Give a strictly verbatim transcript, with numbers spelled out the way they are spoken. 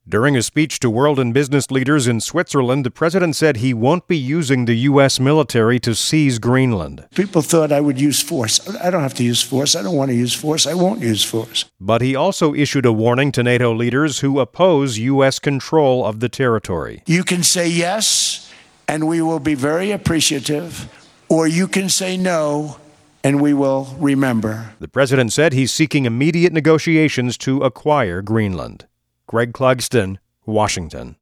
During a speech to world and business leaders in Switzerland, the president said he won't be using the U S military to seize Greenland. People thought I would use force. I don't have to use force. I don't want to use force. I won't use force. But he also issued a warning to NATO leaders who oppose U S control of the territory. You can say yes, and we will be very appreciative, or you can say no, and we will remember. The president said he's seeking immediate negotiations to acquire Greenland. Greg Clugston, Washington.